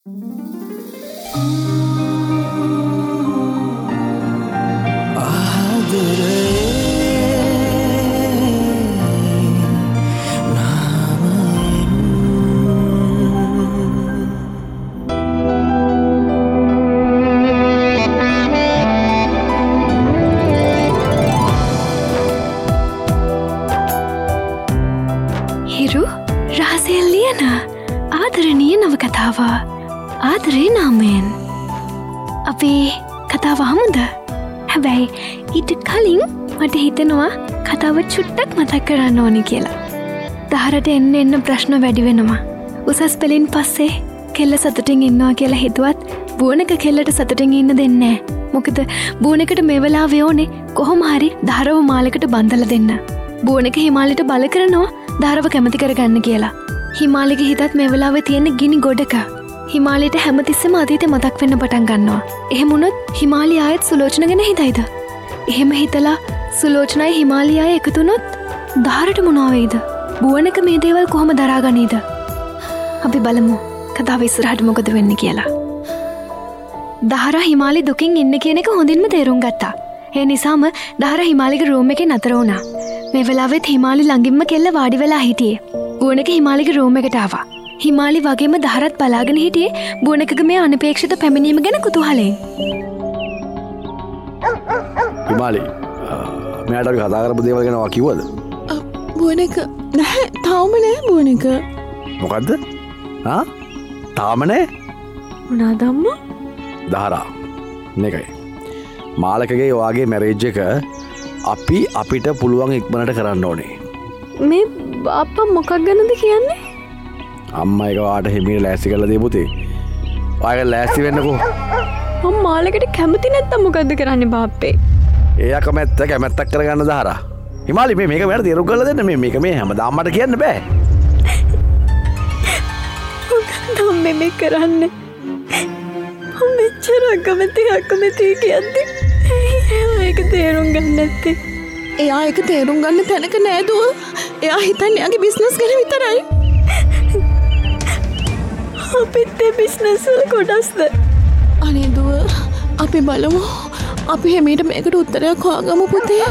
ආදරේ නාමයෙන් අපේ කතාව හමුද? හැබැයි ඊට කලින් මට හිතෙනවා කතාව චුට්ටක් මතක් කරන්න ඕනි කියලා. දහරට එන්න ප්‍රශ්න වැඩි වෙනවා. උසස් පෙළින් පස්සේ කෙල්ල සතුටින් ඉන්නවා කියලා හිතුවත් බෝනක කෙල්ලට සතුටින් ඉන්න දෙන්නේ නැහැ. මොකද බෝනකට මේ වෙලාවේ ඕනේ කොහොම හරි දහරව මාලකට බඳලා දෙන්න. බෝනක හිමාලිට බල කරනවා දහරව කැමති කරගන්න කියලා. හිමාලිගේ හිතත් මේ වෙලාවේ තියෙන ගිනි ගොඩක. හිමාලියට හැමතිස්සෙම අතීතේ මතක් වෙන්න පටන් ගන්නවා. එහෙම වුණොත් හිමාලි ආයෙත් සුලෝචන ගැන හිතයිද? එහෙම හිතලා සුලෝචනයි හිමාලි ආයෙ එකතු වුණොත් දහරට මොනවා වෙයිද? බෝනක මේ දේවල් කොහොම දරාගනීද? අපි බලමු කතාව ඉස්සරහට මොකද වෙන්නේ කියලා. දහරා හිමාලි දුකින් ඉන්න කියන එක හොඳින්ම තේරුම් ගත්තා. ඒ නිසාම දහරා හිමාලිගේ රූම් එකේ නතර වුණා. මේ වෙලාවෙත් හිමාලි ළඟින්ම කෙල්ල වාඩි වෙලා හිටියේ. බෝනක හිමාලිගේ රූම් එකට ආවා. හිමාලි වගේම දහරත් බලාගෙන හිටියේ බෝනකගේ මේ අනපේක්ෂිත පැමිණීම ගැන කුතුහලයෙන්. හිමාලි මෙයාට අපි කතා කරපු දේවල් ගැන වා කිව්වද? බෝනක නැහැ තාම නෑ බෝනක. මොකද්ද? තාම නෑ? මොනවාද අම්මා? දහරා මේකයි. මාලකගේ වාගේ මැරේජ් එක අපි අපිට පුළුවන් ඉක්මනට කරන්න ඕනේ. මේ අප්පා මොකක් ගැනද කියන්නේ? අම්මා එක වාට හිමීට ලෑස්ති කරලා දෙයි පුතේ. ඔයාලා ලෑස්ති වෙන්නකෝ. මම මාලකට කැමති නැත්තම් මොකද්ද කරන්නේ බාප්පේ? එයා කැමැත්තක් කරගන්න දහරා. හිමාලි මේක මට තේරුම් කරලා දෙන්න. මේක හැමදාම මට කියන්න බෑ. මොකක්ද මේ කරන්නේ? මම මෙච්චර අකමැති කියද්දි ඒක තේරුම් ගන්න නැත්තේ. එයා ඒක තේරුම් ගන්න තැනක නෑ දුව. එයා හිතන්නේ එයාගේ බිස්නස් ගැන විතරයි. අපිත් ඒ බිස්නස් වල කොටස්ද? අනේ දුව අපි බලමු. අපි හැමීට මේකට උත්තරයක් හොයාගමු පුතේ.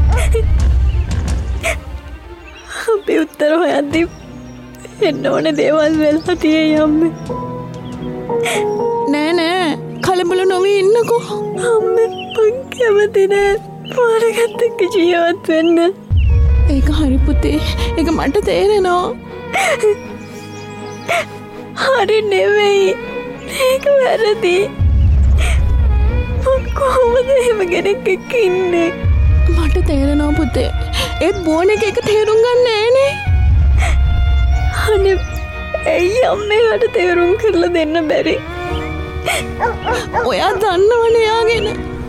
අපි උත්තර හොයද්දි එන්න ඕනේ දේවල් වෙලා තියෙයි අම්මේ. නෑ කලබල නොවී ඉන්නකෝ. අම්මේ මං කැමති නෑ පාරකට එක්ක ජීවත් වෙන්න. ඒක හරි පුතේ. ඒක මට තේරෙනවා. හරි නෙවෙයි. ඒක වැරදි. මං කොහොමද එහෙම කෙනෙක් එක්ක ඉන්නේ? මට තේරෙනවා පුතේ. ඒත් බෝන එක තේරුම් ගන්න නෑනේ. අනේ ඇයි අම්මේට තේරුම් කරලා දෙන්න බැරි? ඔයා දන්නවනේ යාගෙන.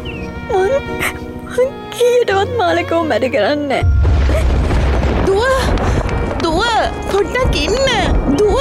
කීයටවත් මාලකව මැඩ කරන්නේ දුව පොඩ්ඩක් ඉන්න දුව.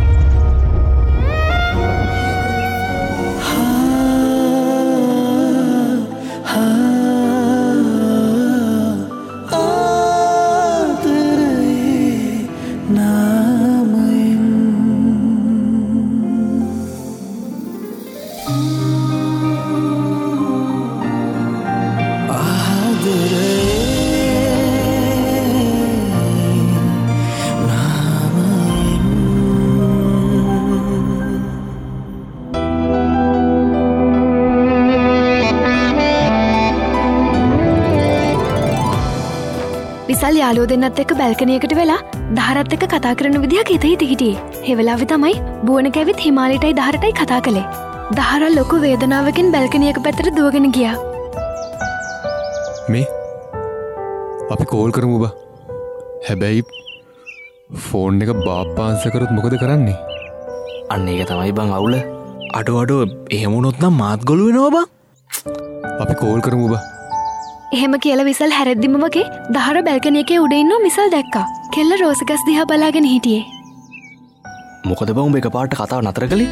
විසල් යාළුවෝ දෙන්නත් එක්ක බැල්කනියකට වෙලා දහරත් එක්ක කතා කරන විදිහක් හිටියේ. ඒ වෙලාවේ තමයි බෝනක ඇවිත් හිමාලිටයි දහරටයි කතා කළේ. දහර ලොකු වේදනාවකින් බැල්කනියක පැත්තට දුවගෙන ගියා. මේ අපි කෝල් කරමු බා. හැබැයි ෆෝන් එක බාප්පා ආන්සර් කරොත් මොකද කරන්නේ? අන්න ඒක තමයි බං අවුල. අඩෝ එහෙම වුණොත් නම් මාත් ගොළු වෙනවා බං. අපි කෝල් කරමු බා. එහෙම කියලා විසල් හැරෙද්දිම වගේ දහර බැල්කනි එකේ උඩ ඉන්නව විසල් දැක්කා. කෙල්ල රෝසගස් දිහා බලාගෙන හිටියේ. මොකද බං උඹ එකපාරට කතාව නතර කළේ?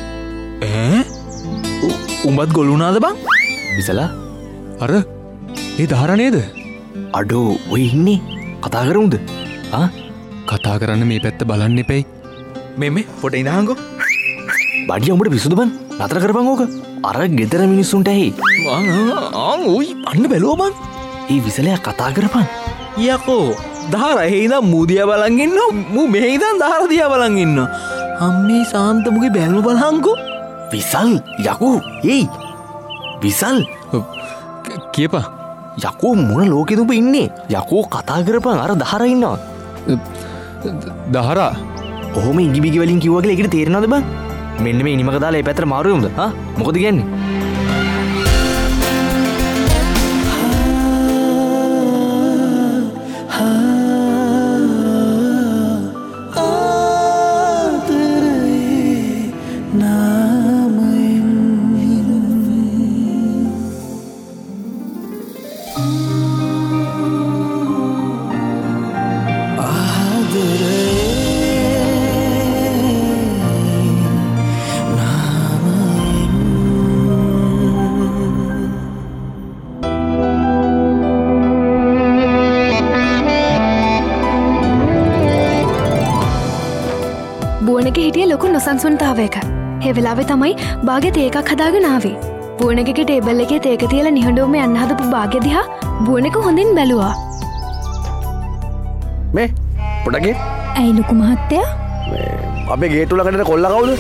උඹත් ගොළු වුණාද බං? විසලා අර ඒ දහර නේද? අඩෝ ඔය ඉන්නේ කතා කරමුද? කතා කරන්න මේ පැත්ත බලන්න එපැයි. මේ පොඩ ඉඳහන්කෝ. බඩිය උඹට පිසුද බං නතර කරපන් ඕක අර ගෙදර මිනිස්සුන්ට ඇහි ඔයි අන්න බැලුව බං ඒ විසලයා කතා කරපන් යකෝ දහර එහෙයිද මුදිය බලන්ගන්න මු මෙහිදන් දහර දිය බලන්ගන්න අම්මේ සාන්තමුගේ බැල්ම බලංකෝ විසල් යකෝ ඒයි විසල් කියපා යකෝ මොන ලෝකෙතුප ඉන්නේ යකෝ කතා කරපන් අර දහර ඉන්නවා දහරා ඔහොම ඉගිබිගි වලින් කිව්වගේ එකට තේරෙනවද බං මෙන්න මේ ඉනිමක දාලා ඒ පැත්තට මාරුවෙමුද මොකද කියන්නේ බුවනක හිටිය ලොකු නොසන්සුන්තාවයක හෙවෙලාවෙ තමයි බාගෙ තේකක් හදාගෙනාවේ බුවනක ටේබල් එකේ තේක තියල නිහඬුවම යන්න හදපු භාග්‍ය දිහා බුවනක හොඳින් බැලුවා මේ පොඩගේ ඇයි ලොකු මහත්තයා අපේ ගේටුලකට කොල්ල කවුද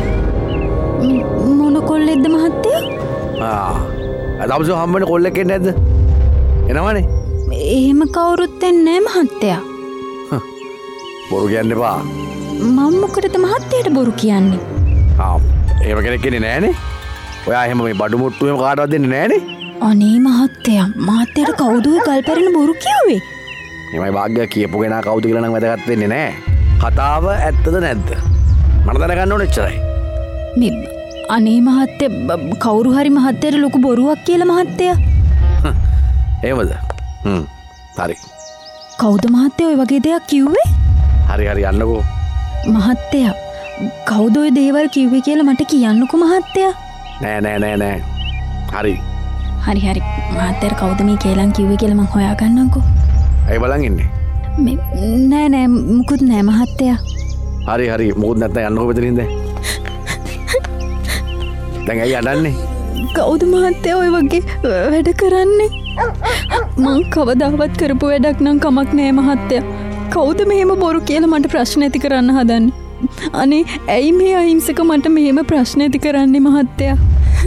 මොන කොල්ලෙද්ද මහත්තයා අදම්ස හම්බට කොල්ලකෙන් නැද්ද එනවනේ එහෙම කවුරුත් එන්නේ මහත්තයා බොරු කියන්න එපා මම්මොකටද මහත්තයට බොරු කියන්නේ ඒම කෙනෙක් කෙනෙ නෑනේ ඔයා එහෙම මේ බඩු මුට්ටුවම කාටවත් දෙන්න නෑනේ අනේ මහත්තයා මහත්තයට කවුදුව ගල්පැරෙන බොරු කිව්වේ එමයි භාග්‍ය කියපු කෙනා කවුද කියලා නම් වැදගත් වෙන්නේ නෑ කතාව ඇත්තද නැද්ද මට දැනගන්න ඕනේ එච්චරයි මේ අනේ මහත්තයා කවුරු හරි මහත්තයට ලොකු බොරුවක් කියලා මහත්තයා එහෙමද හරි කවුද මහත්තයා ඔය වගේ දෙයක් කිව්වේ හරි හරි යන්නකෝ මහත්තයා කවුද ඔය දේවල් කිව්වේ කියලා මට කියන්නකෝ මහත්තයා නෑ හරි හරි මහත්තයාට කවුද මේ කේලම් කිව්වේ කියලා මං හොයාගන්නම්කෝ ඇයි බලන් ඉන්නේ නෑ මුකුත් නෑ මහත්තයා හරි මොකුත් නැත්නම් යන්නකෝ මෙතනින්ද දැන් ඇයි අඬන්නේ කවුද මහත්තයා ඔය වගේ වැඩ කරන්නේ මං කවදාවත් කරපු වැඩක් නම් කමක් නෑ මහත්තයා කවුද මෙහෙම බොරු කියලා මට ප්‍රශ්න ඇති කරන්න හදන්නේ අනේ ඇයි මේ අහිංසක මට මෙහෙම ප්‍රශ්න ඇති කරන්නේ මහත්තයා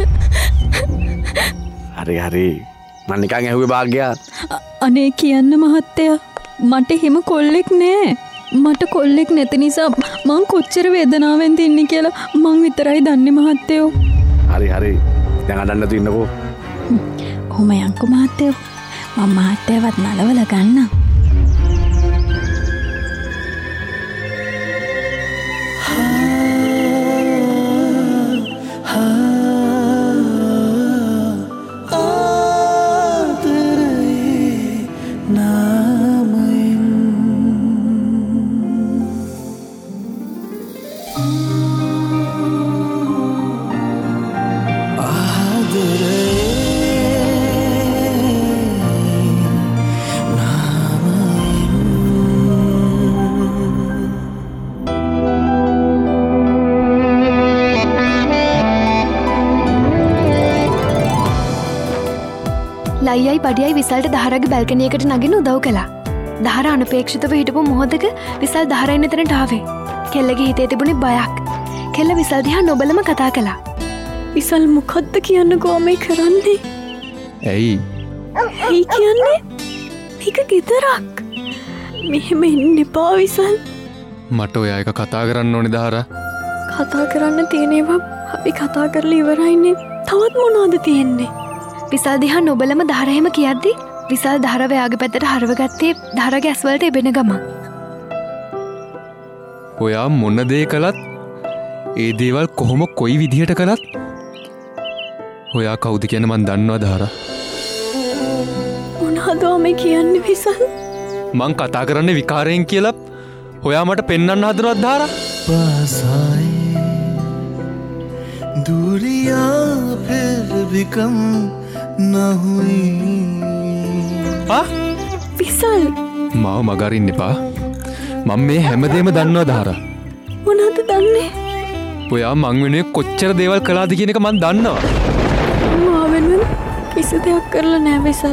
හරි මම නිකන් ඇහුවේ භාග්‍යා අනේ කියන්න මහත්තයා මට හිම කොල්ලෙක් නෑ මට කොල්ලෙක් නැති නිසා මං කොච්චර වේදනාවෙන්ද ඉන්නේ කියලා මං විතරයි දන්නේ මහත්තයෝ හරි දැන් අඬන්න නැතු ඉන්නකෝ ඔහොම යන්කෝ මහත්තයෝ මම මහත්තයවත් නලවල ගන්නම් ලයියයි බඩියයි විසල්ට දහරගේ බැල්කනියකට නගින උදව් කළා. දහර අනපේක්ෂිතව හිටපු මොහොතක විසල් දහර ඉන්න තැනට ආවේ. කෙල්ලගේ හිතේ තිබුණේ බයක්. කෙල්ල විසල් දිහා නොබලම කතා කළා. විසල් මොකද්ද කියන්නකෝ මේ කරන්නේ? ඇයි කියන්නේ? මේක ගෙදරක්. මෙහෙම ඉන්න එපා විසල්. මට ඔය එක කතා කරන්න ඕනේ දහරා. කතා කරන්න තියෙන ඒවා අපි කතා කරලා ඉවරයිනේ. තවත් මොනවද තියෙන්නේ? විසල් දිහා නොබලම දහරහෙම කියද්දි විසල් දහර වයාගේ පැත්තට හරව ගත්තේ දහරගේ ඇස්වලට එබෙන ගමන්. ඔයා මොන දේ කළත් ඒ දේවල් කොහොම කොයි විදිහට කළත් ඔයා කවුද කියන මන් දන්නවා දහරා. මොනවද මේ කියන්නේ විසල්? මං කතා කරන්නේ විකාරයෙන් කියලා ඔයා මට පෙන්වන්න හදනවද දහරා? पासाए दूरियां फिर भी कम न हुई විසල් මාව මගරින්න එපා. මම මේ හැමදේම දන්නවා දහරා. මොනවද දන්නේ? ඔයා මං වෙනුවෙන් කොච්චර දේවල් කළාද කියන එක මං දන්නවා. මා වෙනුවෙන් කිසි දෙයක් කරලා නෑ විසල්.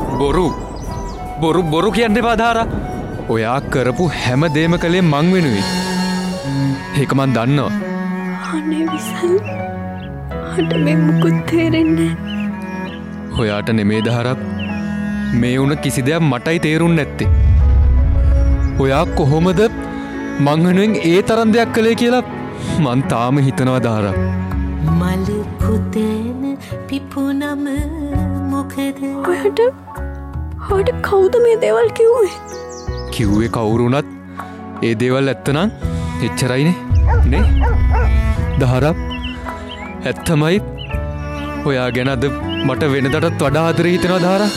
බොරු කියන්න එපා දාරා. ඔයා කරපු හැම දේම කළේ මං වෙනුවෙන්. ඒක මං දන්නවා. අනේ විසල්. අට මේ මුකුත් තේරෙන්නේ නෑ. ඔයාට නෙමේ දාරා. මේ වුණ කිසි දෙයක් මටයි තේරුන්නේ නැත්තේ. ඔයා කොහොමද මං වෙනුවෙන් ඒ තරම් දෙයක් කළේ කියලා මං තාම හිතනවා දාරා. මල පුතේන පිපුනම මොකද ඔයාට කවුද මේ දේවල් කිව්වේ? කිව්වේ කවුරු වුණත් ඒ දේවල් ඇත්තනම් එච්චරයිනේ නේ දාරා. ඇත්තමයි ඔයා ගැන අද මට වෙනදටත් වඩා ආදරේ හිතෙනවා දාරා.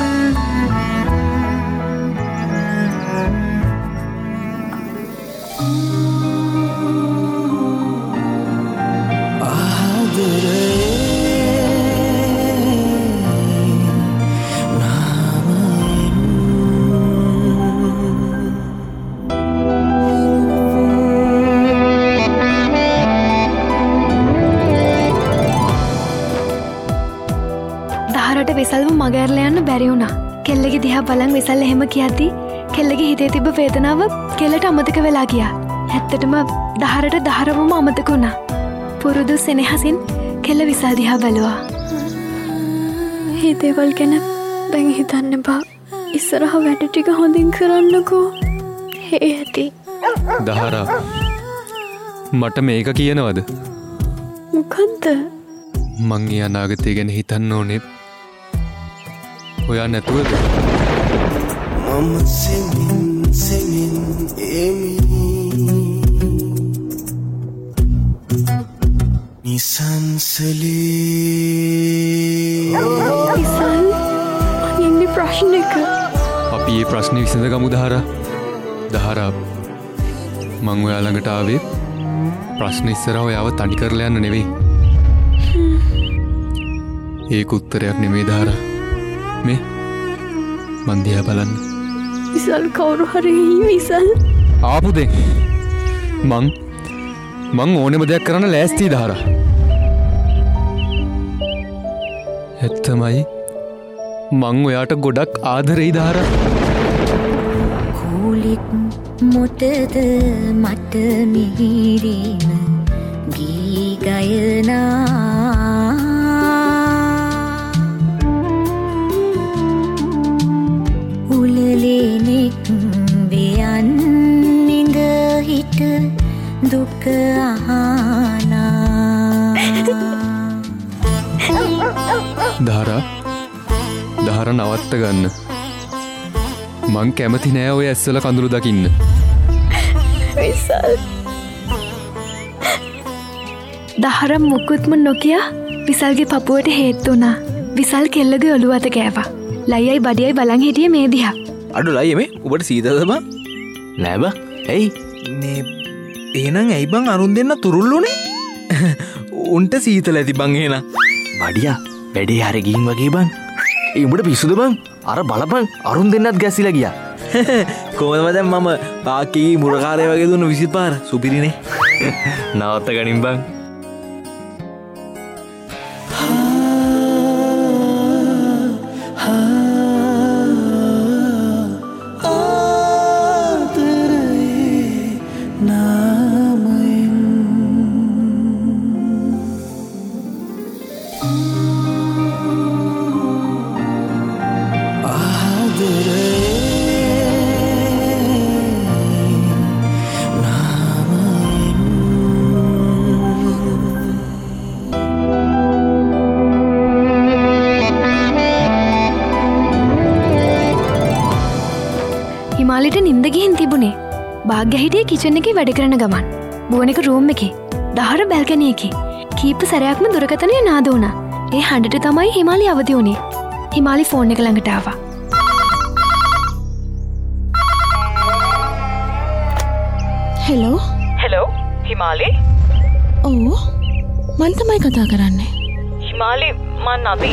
විසල්ව මගඇරල යන්න බැරි වුණා. කෙල්ලෙගේ දිහා බලන් විසල් එහෙම කියද්දි කෙල්ලෙගේ හිතේ තිබ්බ වේදනාව කෙල්ලට අමතක වෙලා ගියා. ඇත්තටම දහරට දහරවම අමතක වුණා. පුරුදු සෙනෙහසින් කෙල්ල විසල් දිහා බැලුවා. මේ දේවල් ගැන දැන් හිතන්න බා. ඉස්සරහ වැඩ ටික හොඳින් කරන්නකෝ. හේ ඇති. දහරා මට මේක කියනවද? මොකද්ද? මං ඒ අනාගතය ගැන හිතන්න ඕනේ. ඔයා නැතුවද? මම සෙමින් නිසංසලේ විසල් මගේ ප්‍රශ්නයක අපි ඒ ප්‍රශ්නේ විසඳ ගමු දහරා. දහරා මං ඔයා ළඟට ආවේ ප්‍රශ්න ඉස්සරහ ඔයාව තනි කරලා යන්න නෙවෙයි. ඒක උත්තරයක් නෙමෙයි දහරා. මේ මන් දිහා බලන්න. විසල් කවුරු හරි විසල් ආපු දෙන් මං ඕනෙම දෙයක් කරන්න ලෑස්ති දහරා. ඇත්තමයි මං ඔයාට ගොඩක් ආදරෙයි දහරා. කූලික් මොතද මට මිහිරීම ගී ගයනා උලලෙනෙක් වෙයන් නිඳ හිට දුක අහනා. දහර නවත්ත ගන්න. මං කැමති නෑ ඔය ඇස්සල කඳුළු දකින්න. විසල් දහර මුකුත්ම නොකිය විසල්ගේ පපුුවට හේත්තු වුණා. විසල් කෙල්ලගේ ඔළු අත කෑවා. ලයියි බඩියයි බලන් හිටිය මේ දිහා. අඩු ලයි මේ උබට සීතද බං? නෑ බං. ඇයි? මේ එහෙනම් ඇයි බං අරුන් දෙන්න තුරුල්ලුනේ? උන්ට සීතල ඇති බං එහෙනම්. බඩියා වැඩේ හරි ගිහින් වගේ බං. ඒ උඹට පිස්සුද බං? අර බලපන් අරුන් දෙන්නත් ගැසිලා ගියා. කොහොමද දැන් මම පාකී මුරකාරය වගේ දුන්න 20 පාර සුපිරිනේ. නවත්ත ගනින් බං. හිමාලිට නින්ද ගිහින් තිබුණේ. භාග්‍ය හිටියේ කිචන් එකේ වැඩ කරන ගමන්. බුවනක රූම් එකේ. දහර බැල්කනි එකේ. කීප සැරයක්ම දුරකථනය නාද වුණා. ඒ හඬට තමයි හිමාලි අවදි වුණේ. හිමාලි ෆෝන් එක ළඟට ආවා. හෙලෝ හිමාලි? ඔව් මන් තමයි කතා කරන්නේ. හිමාලි මන් නවි.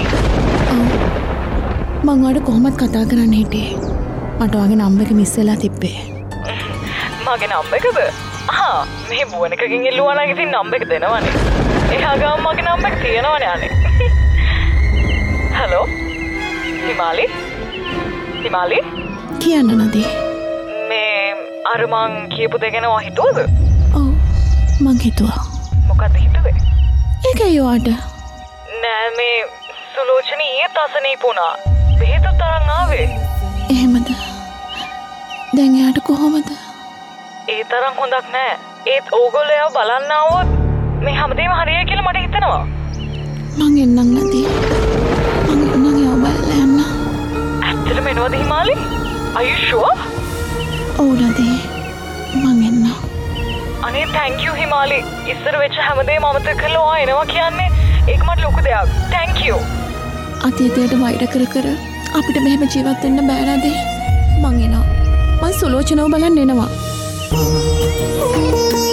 මං ඔයාලට කොහොමද කතා කරන්න හිටියේ? මට ඔයාගේ නම්බර් එක මිස් වෙලා තිබ්බේ. මගේ නම්බර් එකද? මේ බුවන එකකින් එල්ලුවා නම් ඉතින් නම්බර් එක දෙනවනේ. එහා ගාම මගේ නම්බර් එක තියෙනවනේ අනේ. හලෝ. හිමාලි? හිමාලි? කියන්න නදී. මේ අර මං කියපු දේ ගැන ඔයා හිතුවද? ඔව් මං හිතුවා. මොකක්ද හිතුවේ? ඒකයි ඔයාට. නෑ මේ සුලෝචනී ඊයේත් අසනීප වුණා. බෙහෙත තරම් ආවේ. එහෙමද? දැන් එයාට කොහොමද? ඒ තරම් හොඳක් නෑ. ඒත් ඕගොල්ලෝ එයාව බලන්න ආවොත් මේ හැමදේම හරියයි කියලා මට හිතෙනවා. මං එන්නම් නදී. මං එන්නම් එයාව බලලා යන්න. ඇත්තටම එනවද හිමාලි? Are you sure? ඔව් නදී. මං එන්නම්. අනේ thank you හිමාලි. ඉස්සර වෙච්ච හැමදේම අමතක කරලා ඔයා එනවා කියන්නේ ඒක මට ලොකු දෙයක්. thank you. අතීතයට වෛර කර කර අපිට මෙහෙම ජීවත් වෙන්න බෑ නදී. මං එනවා. මං සුලෝචනව බලන්න එනවා.